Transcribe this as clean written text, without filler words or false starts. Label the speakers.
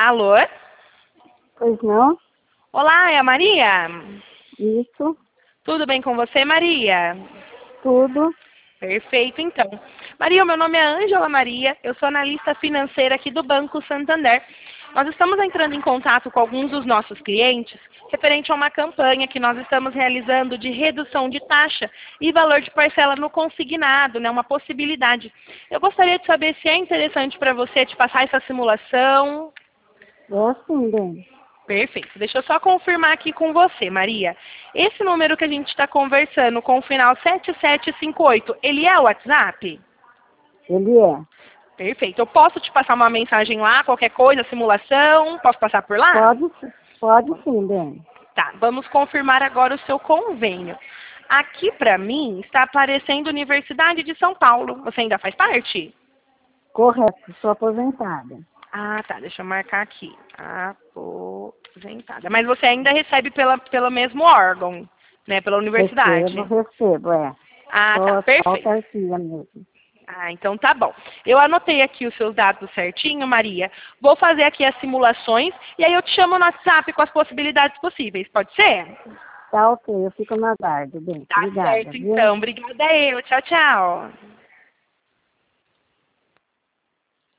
Speaker 1: Alô?
Speaker 2: Pois não?
Speaker 1: Olá, é a Maria?
Speaker 2: Isso,
Speaker 1: Tudo bem com você, Maria?
Speaker 2: tudo.
Speaker 1: Perfeito, então. Maria, o meu nome é Ângela Maria, eu sou analista financeira aqui do Banco Santander. Nós estamos entrando em contato com alguns dos nossos clientes referente a uma campanha que nós estamos realizando de redução de taxa e valor de parcela no consignado, né, uma possibilidade. Eu gostaria de saber se é interessante para você te passar essa simulação.
Speaker 2: É assim, bem.
Speaker 1: Perfeito. Deixa eu só confirmar aqui com você, Maria. Esse número que a gente está conversando com o final 7758, ele é o WhatsApp?
Speaker 2: Ele é.
Speaker 1: Perfeito. Eu posso te passar uma mensagem lá, qualquer coisa, simulação? Posso passar por lá?
Speaker 2: Pode sim, bem.
Speaker 1: Tá, vamos confirmar agora o seu convênio. Aqui para mim está aparecendo Universidade de São Paulo. Você ainda faz parte?
Speaker 2: Correto, sou aposentada.
Speaker 1: Ah, tá. Deixa eu marcar aqui. Aposentada. Mas você ainda recebe pelo mesmo órgão, né? Pela universidade.
Speaker 2: Recebo, é.
Speaker 1: Ah,
Speaker 2: Só
Speaker 1: tá.
Speaker 2: a
Speaker 1: Perfeito.
Speaker 2: autarquia mesmo.
Speaker 1: Ah, então tá bom. Eu anotei aqui os seus dados certinho, Maria. Vou fazer aqui as simulações e aí eu te chamo no WhatsApp com as possibilidades possíveis. Pode ser?
Speaker 2: Tá ok, eu fico na guarda, bem.
Speaker 1: Tá
Speaker 2: Obrigada,
Speaker 1: certo,
Speaker 2: viu?
Speaker 1: então. Obrigada eu. Tchau, tchau.